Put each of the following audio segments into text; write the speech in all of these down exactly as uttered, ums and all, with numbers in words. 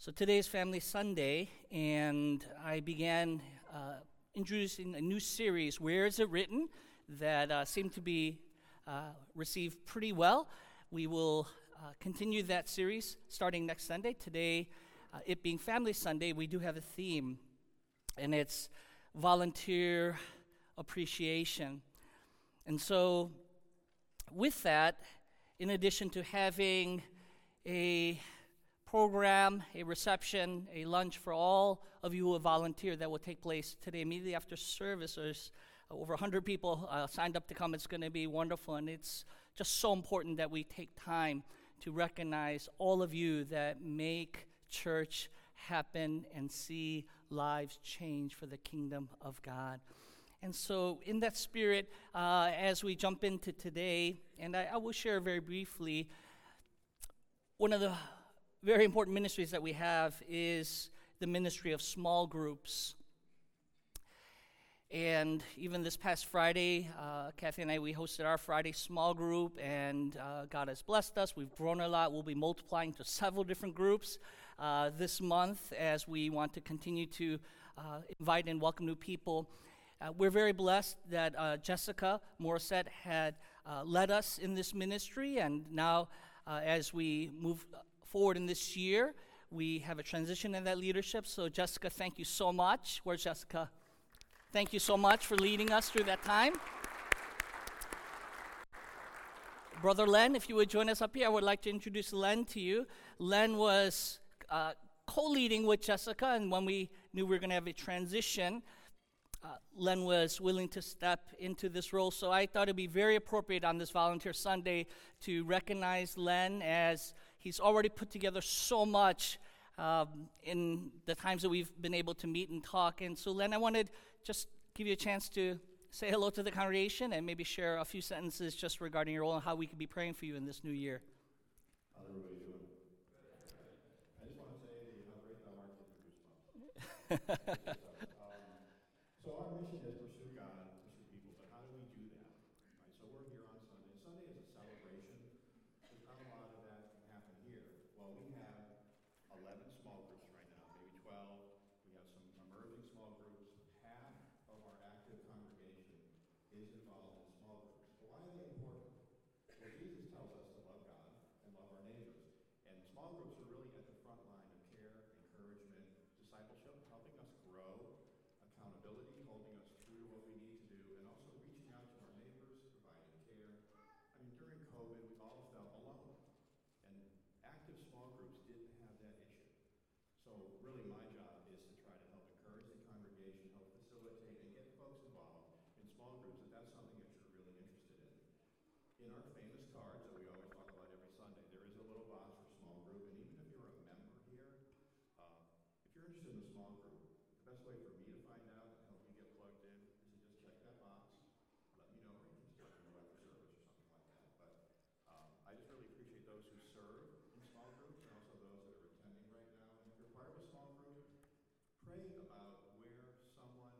So today is Family Sunday, and I began uh, introducing a new series, Where Is It Written, that uh, seemed to be uh, received pretty well. We will uh, continue that series starting next Sunday. Today, uh, it being Family Sunday, we do have a theme, and it's volunteer appreciation. And so with that, in addition to having a program, a reception, a lunch for all of you who have volunteered that will take place today immediately after service. There's over one hundred people uh, signed up to come. It's going to be wonderful, and it's just so important that we take time to recognize all of you that make church happen and see lives change for the kingdom of God. And so in that spirit, uh, as we jump into today, and I, I will share very briefly, one of the very important ministries that we have is the ministry of small groups. And even this past Friday, uh, Kathy and I, we hosted our Friday small group, and uh, God has blessed us. We've grown a lot. We'll be multiplying to several different groups uh, this month as we want to continue to uh, invite and welcome new people. Uh, we're very blessed that uh, Jessica Morissette had uh, led us in this ministry, and now uh, as we move forward in this year, we have a transition in that leadership. So Jessica, thank you so much. Where's Jessica? Thank you so much for leading us through that time. Brother Len, if you would join us up here, I would like to introduce Len to you. Len was uh, co-leading with Jessica, and when we knew we were going to have a transition, uh, Len was willing to step into this role. So I thought it would be very appropriate on this Volunteer Sunday to recognize Len, as he's already put together so much um, in the times that we've been able to meet and talk. And so, Len, I wanted just give you a chance to say hello to the congregation and maybe share a few sentences just regarding your role and how we could be praying for you in this new year. How's everybody doing? I just want to say how great thou art, get the goosebumps. um, so our mission is pursue God, pursue people, but how do we do that? Right. So we're here on Sunday. Sunday is a celebration. There's not a lot of that can happen here. Well, we have eleven small groups right now, maybe twelve. We have some emerging small groups. Half of our active congregation is involved in small groups. But why are they important? Well, Jesus tells us to love God and love our neighbors. And small groups are really at the front line of care, encouragement, discipleship, helping us grow, accountability, holding us true to what we need to do, and also reaching out to our neighbors, providing care. I mean, during COVID, we all felt alone. And active small groups didn't have that issue. So really my job is to try to help encourage the congregation, help facilitate, and get folks involved in small groups if that's something that you're really interested in. In our famous cards that we always talk about every Sunday, there is a little box for small group, and even if you're a member here, uh, if you're interested in a small group, the best way for me to find out and help you get plugged in is to just check that box, let me know, or you can just let me know after service or something like that. But um, I just really appreciate those who serve in small groups and also those that are attending right now. And if you're part of a small group, pray about where someone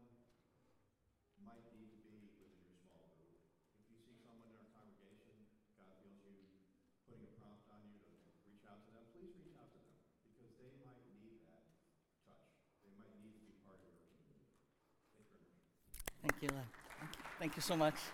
might need to be within your small group. If you see someone in our congregation, God feels you putting a prompt on you to reach out to them, please reach out to them, because they might need that touch. They might need to be part of your community. Thank you very much. Thank you, Len. Thank you, Thank you so much.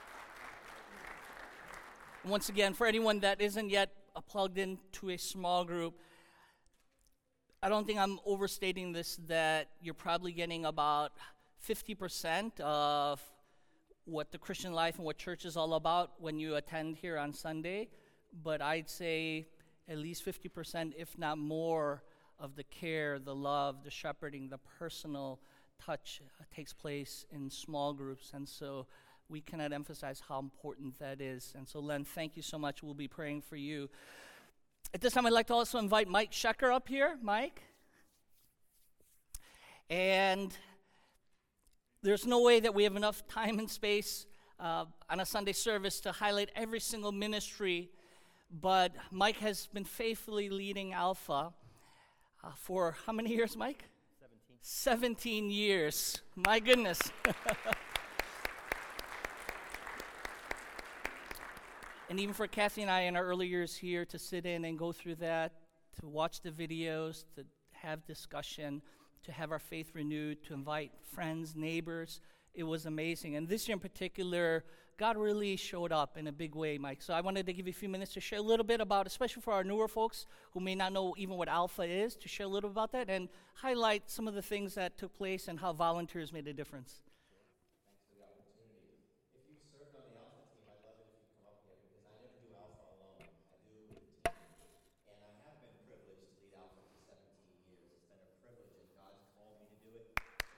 Once again, for anyone that isn't yet uh, plugged into a small group, I don't think I'm overstating this, that you're probably getting about fifty percent of what the Christian life and what church is all about when you attend here on Sunday. But I'd say at least fifty percent, if not more, of the care, the love, the shepherding, the personal touch uh, takes place in small groups. And so we cannot emphasize how important that is. And so, Len, thank you so much. We'll be praying for you. At this time, I'd like to also invite Mike Schecker up here. Mike? And there's no way that we have enough time and space uh, on a Sunday service to highlight every single ministry, but Mike has been faithfully leading Alpha uh, for how many years, Mike? seventeen. seventeen years. My goodness. And even for Kathy and I in our early years here to sit in and go through that, to watch the videos, to have discussion, to have our faith renewed, to invite friends, neighbors. It was amazing. And this year in particular, God really showed up in a big way, Mike. So I wanted to give you a few minutes to share a little bit about, especially for our newer folks who may not know even what Alpha is, to share a little about that and highlight some of the things that took place and how volunteers made a difference. Thanks for the opportunity. If you've served on the Alpha team, I'd love it if you'd come up here because I never do Alpha alone. I do it with a team. And I have been privileged to lead Alpha for seventeen years. It's been a privilege, and God's called me to do it.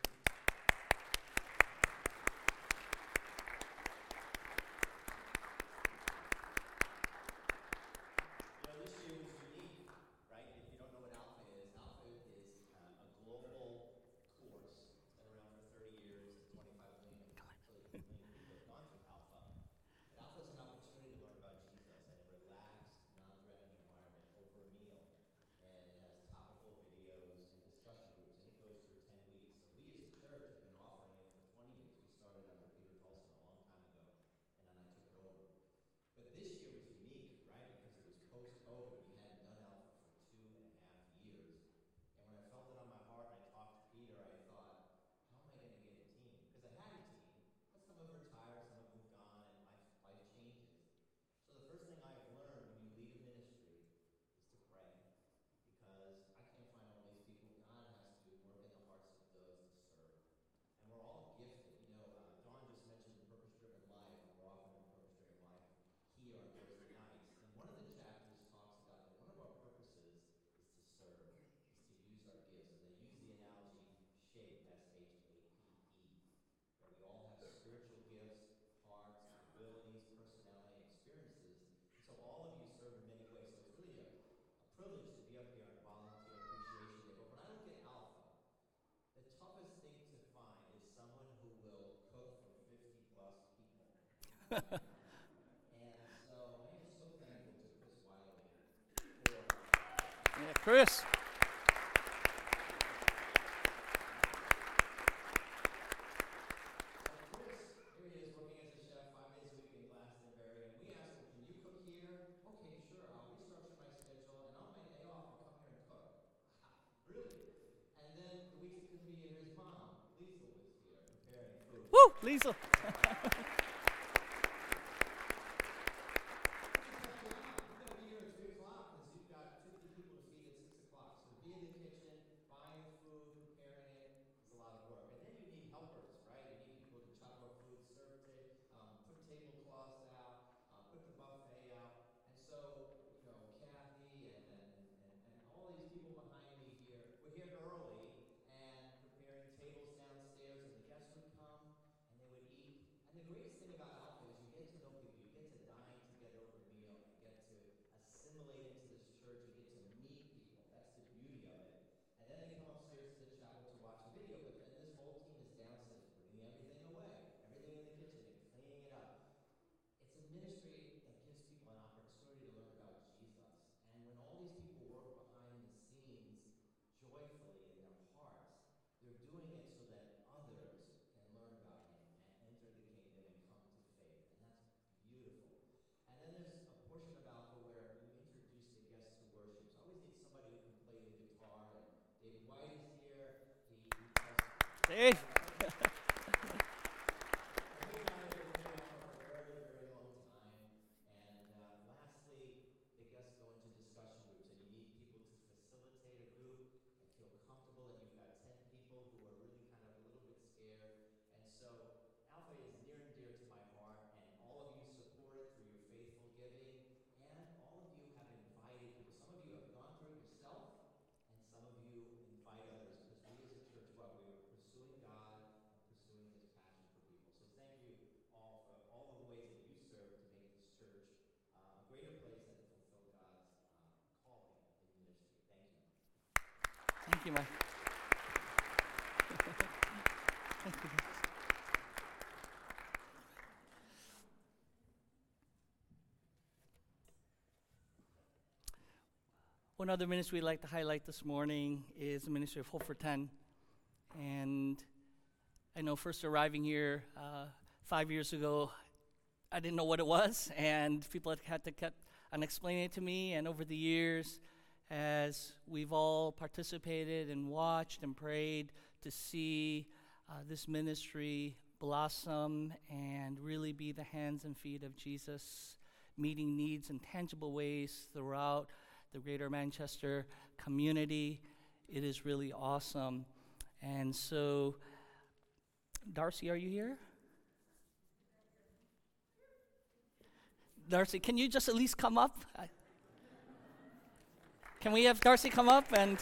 You know, this year was unique, right? If you don't know what Alpha is, Alpha is uh, a global course. It's been around for thirty years, and twenty-five million, million people have gone through Alpha. And Alpha is an opportunity to learn about Jesus in a relaxed, non-threatening environment over a meal. And it has topical videos and discussion groups, and it goes for ten weeks. So we as a church have been offering it for twenty years. We started under Peter Tolson a long time ago, and then I took it over. But this year was unique, right? Because it was post-COVID. We hadn't done Alpha for two and a half years. And when I felt it on my heart and I talked to Peter, I thought, how am I going to get a team? Because I had a team, but some have retired, some have moved on, and life, life changes. So the first thing I have learned when you lead a ministry is to pray. Because I can't find all these people. God has to work in the hearts of those to serve. And we're all gifted. You know, uh, Dawn just mentioned purpose-driven life, and we're offering a purpose-driven life here on Thursday nights. And one of the chapters talks about that one of our purposes is to serve, is to use our gifts. And they use the analogy shape, S H A P E, that we all have spiritual gifts, hearts, abilities, personality, and experiences. And so all of you serve in many ways. So it's really a, a privilege to be up here on Volunteer Appreciation Day. But when I look at Alpha, the toughest thing to find is someone who will cook for fifty plus people. And so I am so thankful to Chris Wiley for Yeah, Chris. So Chris, here he is working as a chef five days a week in Glastonbury, and we asked him, can you cook here? Okay, sure, I'll restructure my schedule, and on my day off, I'll come here and cook. Wow, really? And then the weeks he couldn't be here, his mom, Liesl, was here preparing food. Woo, Lisa. It's a tough job. You've got to be here at three o'clock because you've got fifty people to feed at six o'clock. So to be in the kitchen, buying the food, preparing it, is a lot of work. And then you need helpers, right? You need people to chop up food, serve, ta- um, put tablecloths out, uh, put the buffet out. And so, you know, Kathy and, and, and, and, and all these people behind me here, we're here early and preparing tables downstairs, and the guests would come and they would eat. And the greatest thing about Alpha is you get to know people. You get to dine together over a meal and get to assimilate into this church. You get to meet people. That's the beauty of it. And then they come upstairs to the chapel to watch a video, but then this whole team is downstairs putting everything away, everything in the kitchen and cleaning it up. It's a ministry that gives people an opportunity to learn about Jesus. And when all these people work behind the scenes joyfully in their hearts, they're doing it so that others can learn about him and enter the kingdom and come to faith. And that's beautiful. And then there's a portion of Alpha where you introduce the guests to worship. So I always need somebody who can play the guitar. And David White is here. He, he tells Dave. David and I have been doing Alpha for a very, very long time. And uh, lastly, the guests go into discussion groups, and you need people to facilitate a group and feel comfortable, and you've got ten people who are really kind of a little bit scared. And so Alpha is near and dear to my heart, and all of you support it through your faithful giving, and all of you have invited people. Some of you have gone through it yourself, and some of you invite others, because we as a church, what? We are pursuing God and pursuing this passion for people. So thank you all for all of the ways that you serve to make this church uh, a greater place and to fulfill God's uh, calling in ministry. Thank you. Thank you, Mike. Thank you. One other ministry we'd like to highlight this morning is the ministry of Hope for ten. And I know first arriving here uh, five years ago, I didn't know what it was, and people had, had to keep on explaining it to me. And over the years, as we've all participated and watched and prayed to see uh, this ministry blossom and really be the hands and feet of Jesus, meeting needs in tangible ways throughout the greater Manchester community. It is really awesome. And so, Darcy, are you here? Darcy, can you just at least come up? I- Can we have Darcy come up and...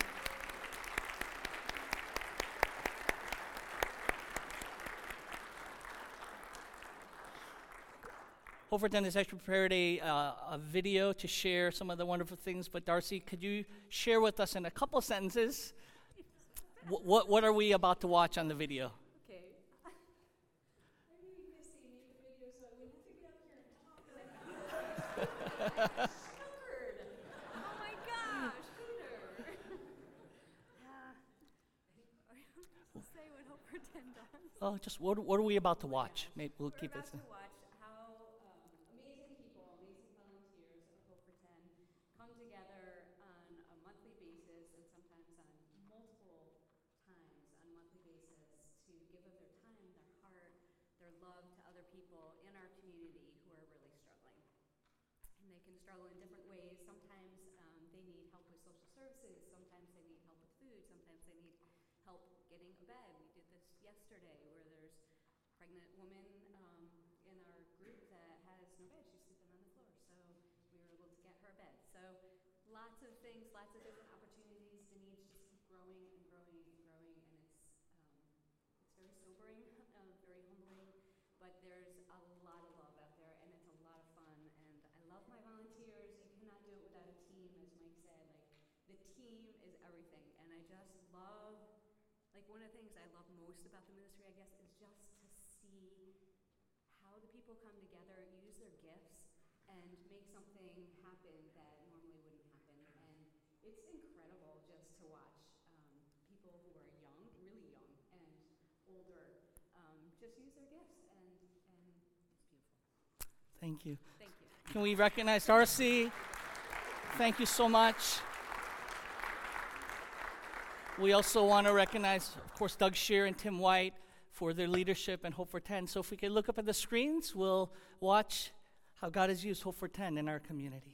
Hoferton has actually prepared a, uh, a video to share some of the wonderful things, but Darcy, could you share with us in a couple sentences wh- what, what are we about to watch on the video? Okay. I knew you guys see me in the video, so I wouldn't have to get up here and talk like that. Sugared. Oh my gosh, Peter. Uh, I don't know what to say what Hope Pretend does. Oh, just what, what are we about to watch? Maybe we'll We're keep it. about to watch how um, amazing people, amazing volunteers of Hope for ten come together on a monthly basis and sometimes on multiple times on a monthly basis to give of their time, their heart, their love to other people in our community who are really struggling. And they can struggle in different ways. Sometimes um, they need help with social services. Sometimes they need help with food. Sometimes they need help getting a bed. We did this yesterday where there's a pregnant woman um, in our group that has no bed. She's sleeping on the floor. So we were able to get her a bed. So lots of things, lots of different opportunities. The needs just keep growing and growing and growing. And it's um, it's very sobering, uh, very humbling. But there's a lot of love out there, and it's a lot of fun. And I love my volunteers. You cannot do it without a team, as Mike said. Like, the team is everything. And I just love, like, one of the things I love most about the ministry, I guess, is just to see how the people come together, use their gifts, and make something happen that normally wouldn't happen. And it's incredible just to watch um, people who are young, really young, and older, um, just use their gifts, and, and it's beautiful. Thank you. Thank you. Can we recognize Darcy? Thank you so much. We also want to recognize, of course, Doug Shear and Tim White for their leadership and Hope for ten. So if we could look up at the screens, we'll watch how God has used Hope for ten in our community.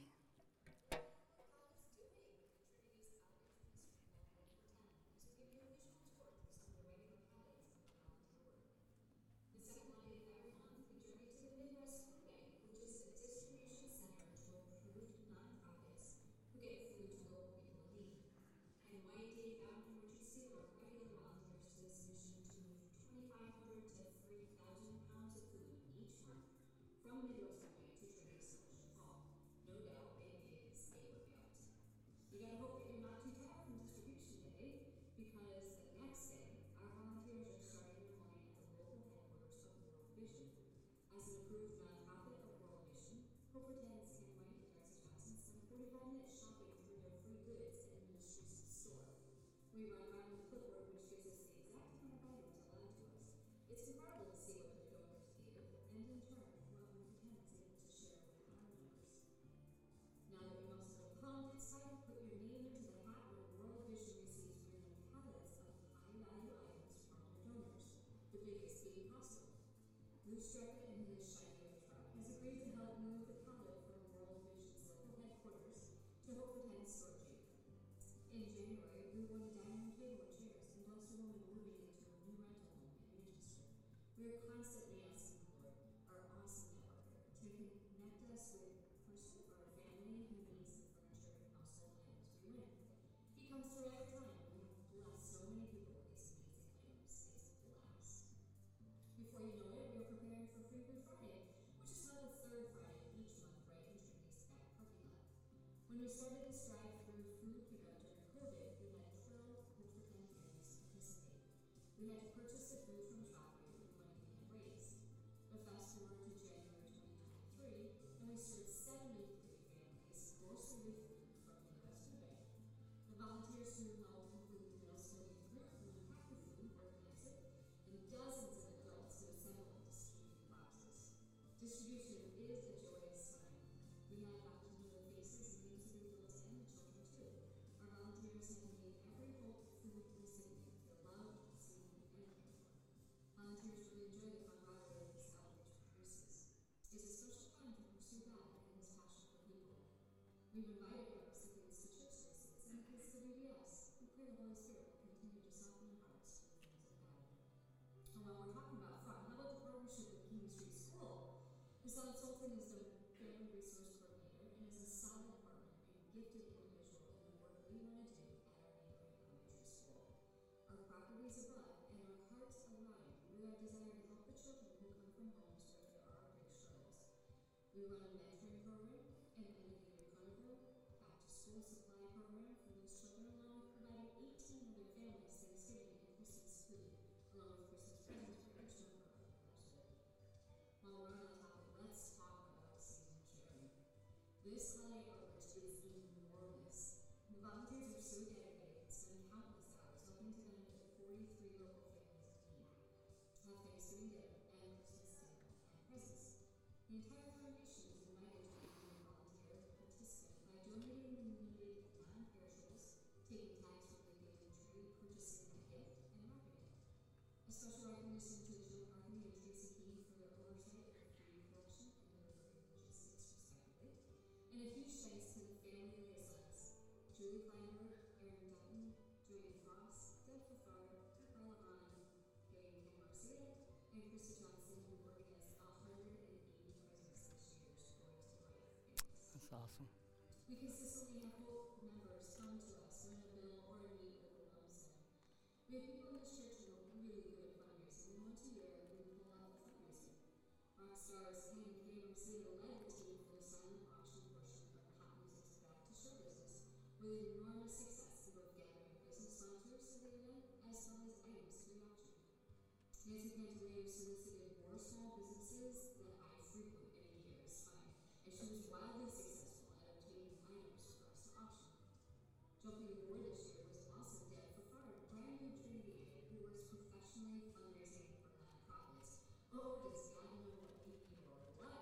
We run a mentoring program, an end-of-the-year carnival, back-to-school supply program for those children, along with providing eighteen other families Thanksgiving and Christmas food, along with Christmas presents for each member of the household. While we're on that topic, let's talk about seasonal caring. This holiday outreach is enormous. The volunteers are so dedicated and spend countless hours helping to benefit forty-three local families in need, have Thanksgiving dinner and Christmas dinner and presents. The entire foundation is invited to become a volunteer participant by donating the needed non-perishables, taking tags from the family tree, purchasing a gift, and wrapping it. A special recognition to Jill Parkney and Tracy Key for their oversight of food collection and delivery logistics, respectively. And a huge thanks to the family liaisons, Julie Kleinberg, Erin Dutton, Joanne Frost, Deb Fafard, Carla Vaughn, Gay and Ken Garcia, and Krista Johnson, who organized one hundred eighty presents this year supporting to Life families. That's awesome. We consistently have Hope members come to us when a bill or a need overwhelms them. We have people in this church who are really good at fundraising, and once a year we pull out the fundraiser. Rock stars Hank and Kay Marcia led the team for the silent auction portion of the Hot Music's Back to Show business, with enormous success in both gathering business sponsors for the event as well as items to be auctioned. Nancy Pantaleon solicited more small businesses than I frequent in a year's time, and she was wildly successful at obtaining items for us to auction. Jumping aboard this year was awesome Deb Fafard, brand new Trinity-ed, who works professionally fundraising for nonprofits. Oh, does God know what we need or what?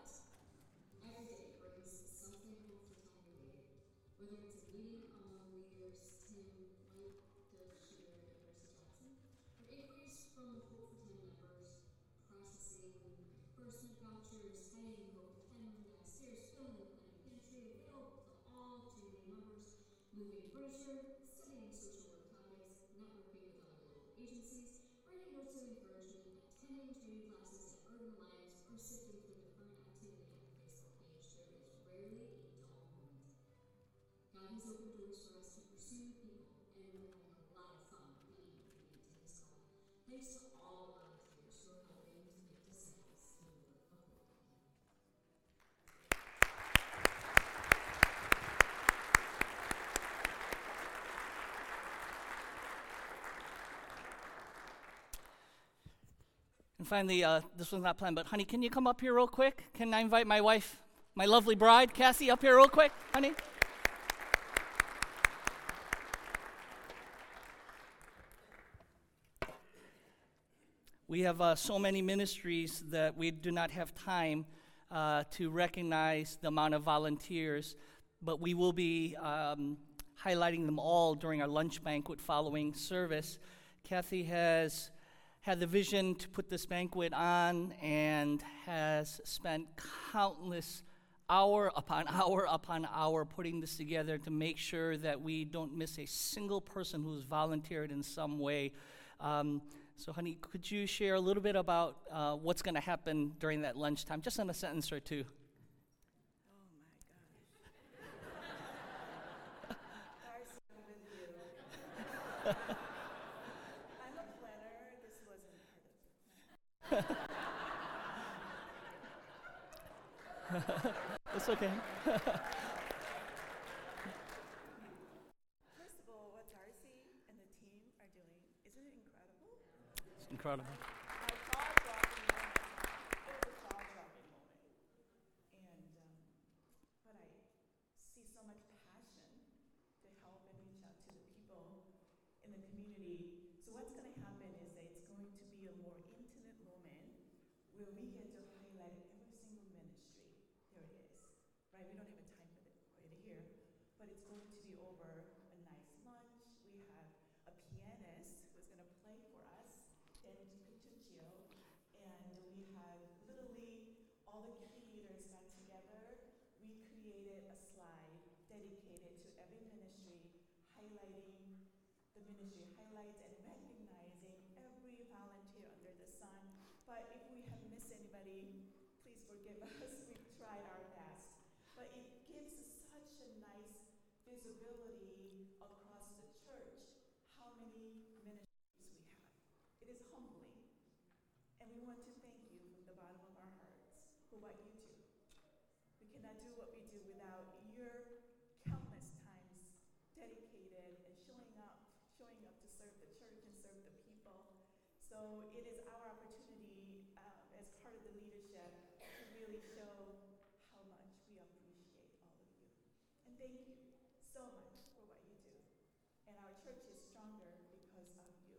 Every day brings something home for time related. Whether it's a meeting among leaders Tim White, Derek Shear, and Krista Johnson, or inquiries from Hope for ten members, processing reimbursement vouchers, heading Hope for ten room downstairs, filling the planning pantry, available to all Trinity members, moving brochure, studying social work topics, networking with other local agencies, writing notes of encouragement, attending training classes at Urban Alliance, or sifting through the current activity on the Facebook page, there is rarely a dull moment. God has opened doors for us to pursue people, and we're having a lot of fun being obedient to His call. Thanks to all volunteers who are helping to make disciples in the work of Hope. And finally, uh, this was not planned, but honey, can you come up here real quick? Can I invite my wife, my lovely bride, Cassie, up here real quick, honey? We have uh, so many ministries that we do not have time uh, to recognize the amount of volunteers, but we will be um, highlighting them all during our lunch banquet following service. Kathy has had the vision to put this banquet on and has spent countless hour upon hour upon hour putting this together to make sure that we don't miss a single person who's volunteered in some way. Um, so, honey, could you share a little bit about uh, what's going to happen during that lunchtime, just in a sentence or two? Oh my gosh. Darcy, I'm with you. I'm a planner. This wasn't part of it. It's okay. First of all, what Darcy and the team are doing, isn't it incredible? It's incredible. My jaw-dropping moment. It was a jaw-dropping moment. And, um, but I see so much passion to help and reach out to the people in the community. So what's going to happen is that it's going to be a more intimate moment where we get to highlight every single ministry. There it is. Right? We don't have a time for it, for it here, but it's going to be over a nice lunch. We have a pianist who's going to play for us, Danny Cuccio, and we have literally all the creators got together. We created a slide dedicated to every ministry, highlighting the ministry highlights and recognizing every volunteer under the sun. But if we have missed anybody, please forgive us. We've tried our best. But it gives such a nice visibility across the church how many ministries we have. It is humbling. And we want to thank you from the bottom of our hearts for what you do. what we do without your countless times dedicated and showing up, showing up to serve the church and serve the people. So it is our opportunity um, as part of the leadership to really show how much we appreciate all of you. And thank you so much for what you do. And our church is stronger because of you.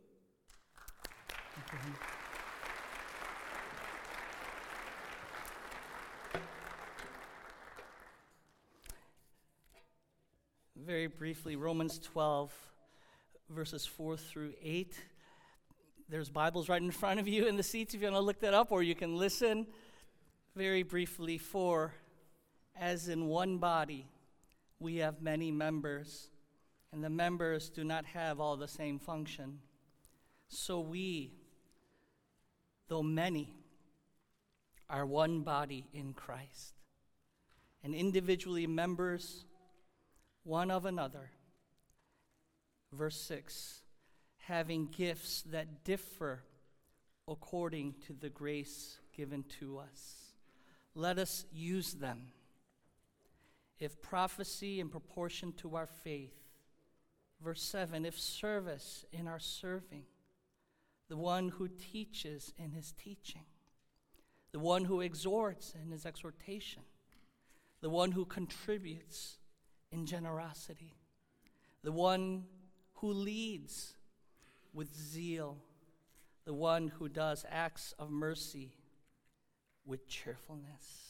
Very briefly, Romans twelve, verses four through eight. There's Bibles right in front of you in the seats if you want to look that up, or you can listen. Very briefly, for as in one body we have many members, and the members do not have all the same function. So we, though many, are one body in Christ, and individually members one of another. Verse six, having gifts that differ according to the grace given to us. Let us use them. If prophecy in proportion to our faith. Verse seven, if service in our serving. The one who teaches in his teaching. The one who exhorts in his exhortation. The one who contributes in generosity, the one who leads with zeal, the one who does acts of mercy with cheerfulness.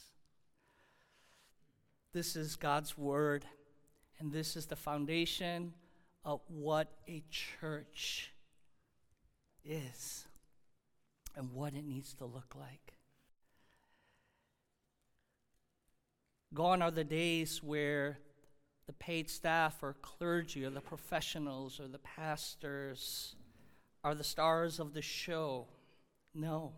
This is God's word, and this is the foundation of what a church is and what it needs to look like. Gone are the days where the paid staff or clergy or the professionals or the pastors are the stars of the show. No.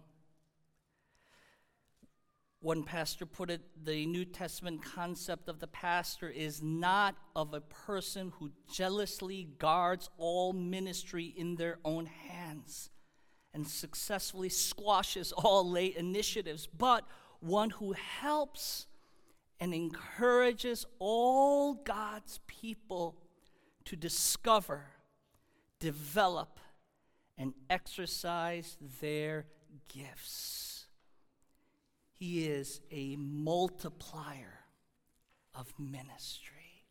One pastor put it, the New Testament concept of the pastor is not of a person who jealously guards all ministry in their own hands and successfully squashes all late initiatives, but one who helps and encourages all God's people to discover, develop, and exercise their gifts. He is a multiplier of ministry.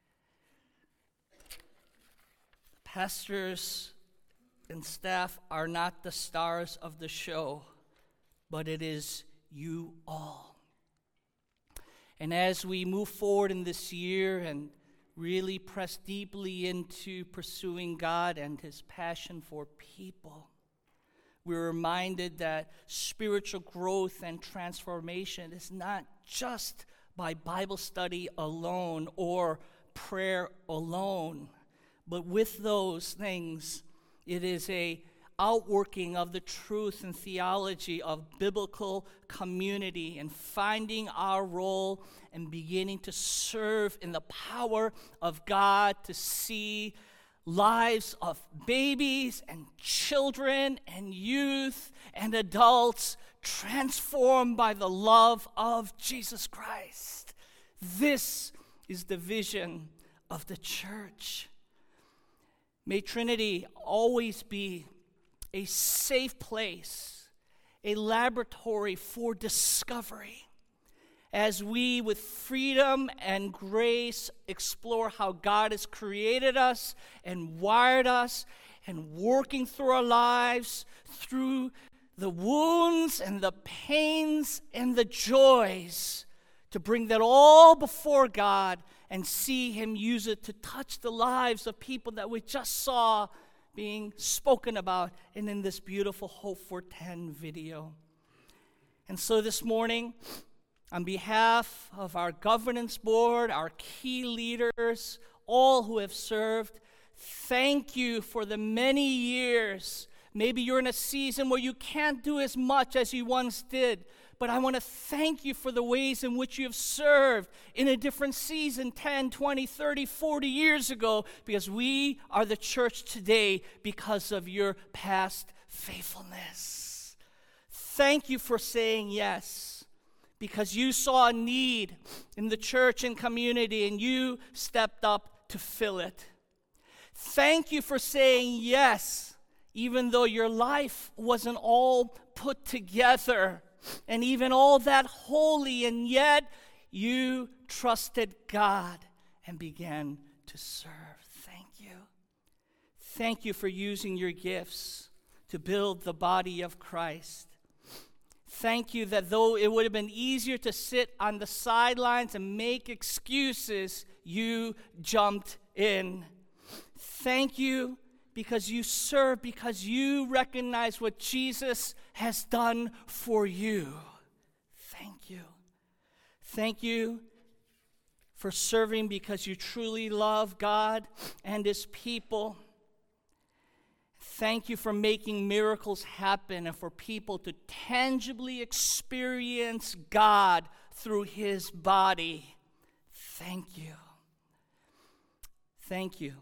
Pastors and staff are not the stars of the show, but it is you all. And as we move forward in this year and really press deeply into pursuing God and his passion for people, we're reminded that spiritual growth and transformation is not just by Bible study alone or prayer alone, but with those things, it is a outworking of the truth and theology of biblical community and finding our role and beginning to serve in the power of God to see lives of babies and children and youth and adults transformed by the love of Jesus Christ. This is the vision of the church. May Trinity always be a safe place, a laboratory for discovery, as we, with freedom and grace, explore how God has created us and wired us and working through our lives, through the wounds and the pains and the joys, to bring that all before God and see him use it to touch the lives of people that we just saw being spoken about and in this beautiful Hope for ten video. And so this morning, on behalf of our governance board, our key leaders, all who have served, thank you for the many years. Maybe you're in a season where you can't do as much as you once did, but I want to thank you for the ways in which you have served in a different season ten, twenty, thirty, forty years ago, because we are the church today because of your past faithfulness. Thank you for saying yes, because you saw a need in the church and community and you stepped up to fill it. Thank you for saying yes, even though your life wasn't all put together and even all that holy, and yet you trusted God and began to serve. Thank you. Thank you for using your gifts to build the body of Christ. Thank you that though it would have been easier to sit on the sidelines and make excuses, you jumped in. Thank you because you serve, because you recognize what Jesus has done for you. Thank you. Thank you for serving because you truly love God and His people. Thank you for making miracles happen and for people to tangibly experience God through His body. Thank you. Thank you.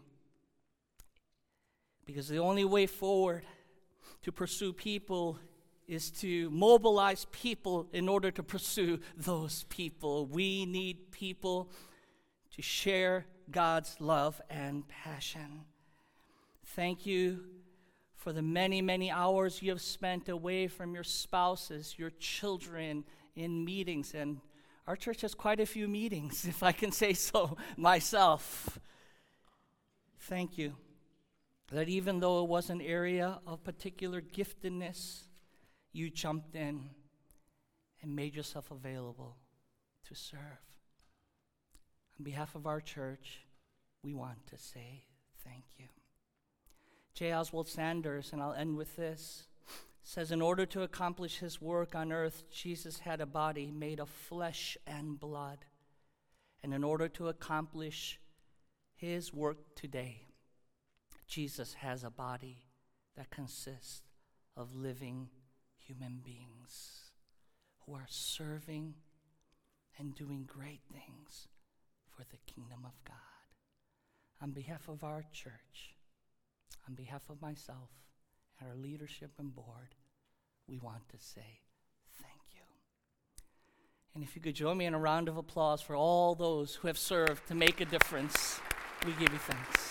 Because the only way forward to pursue people is to mobilize people in order to pursue those people. We need people to share God's love and passion. Thank you for the many, many hours you have spent away from your spouses, your children, in meetings. And our church has quite a few meetings, if I can say so myself. Thank you that even though it was an area of particular giftedness, you jumped in and made yourself available to serve. On behalf of our church, we want to say thank you. J. Oswald Sanders, and I'll end with this, says, in order to accomplish his work on earth, Jesus had a body made of flesh and blood. And in order to accomplish his work today, Jesus has a body that consists of living human beings who are serving and doing great things for the kingdom of God. On behalf of our church, on behalf of myself and our leadership and board, we want to say thank you. And if you could join me in a round of applause for all those who have served to make a difference, we give you thanks.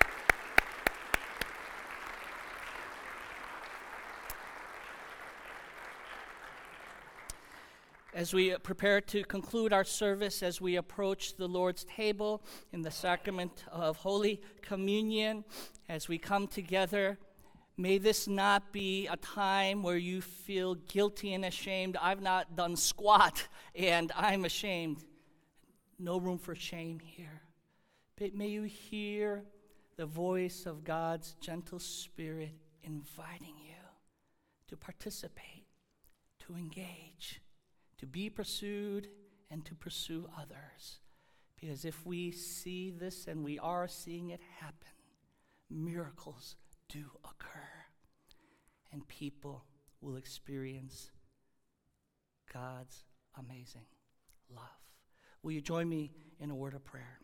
As we prepare to conclude our service, as we approach the Lord's table in the sacrament of Holy Communion, as we come together, may this not be a time where you feel guilty and ashamed. I've not done squat and I'm ashamed. No room for shame here. But may you hear the voice of God's gentle Spirit inviting you to participate, to engage, to be pursued, and to pursue others. Because if we see this, and we are seeing it happen, miracles do occur, and people will experience God's amazing love. Will you join me in a word of prayer?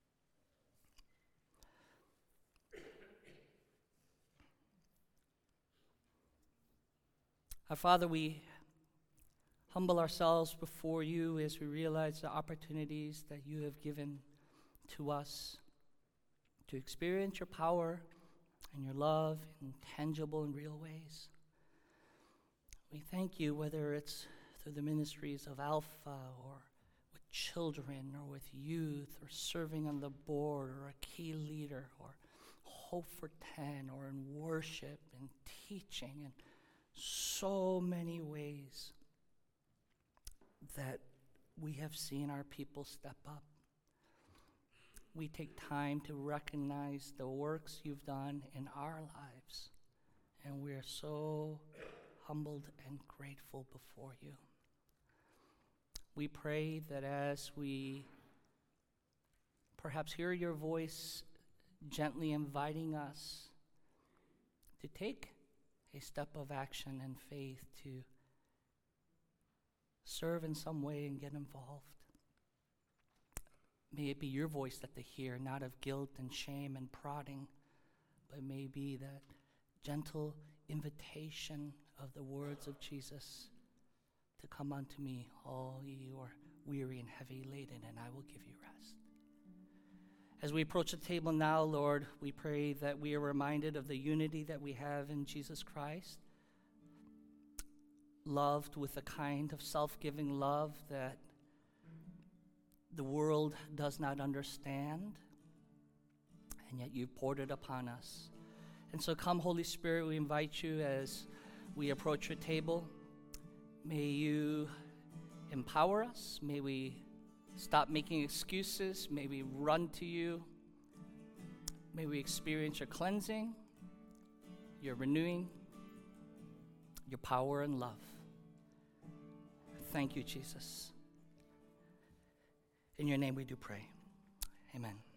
Our Father, we humble ourselves before you as we realize the opportunities that you have given to us to experience your power and your love in tangible and real ways. We thank you, whether it's through the ministries of Alpha or with children or with youth or serving on the board or a key leader or Hope for ten or in worship and teaching in so many ways that we have seen our people step up. We take time to recognize the works you've done in our lives, and we are so humbled and grateful before you. We pray that as we perhaps hear your voice gently inviting us to take a step of action and faith to serve in some way and get involved. May it be your voice that they hear, not of guilt and shame and prodding, but may it be that gentle invitation of the words of Jesus to come unto me, all ye who are weary and heavy laden, and I will give you rest. As we approach the table now, Lord, we pray that we are reminded of the unity that we have in Jesus Christ, loved with a kind of self-giving love that the world does not understand, and yet you've poured it upon us. And so come, Holy Spirit, we invite you as we approach your table. May you empower us. May we stop making excuses. May we run to you. May we experience your cleansing, your renewing, your power and love. Thank you, Jesus. In your name we do pray. Amen.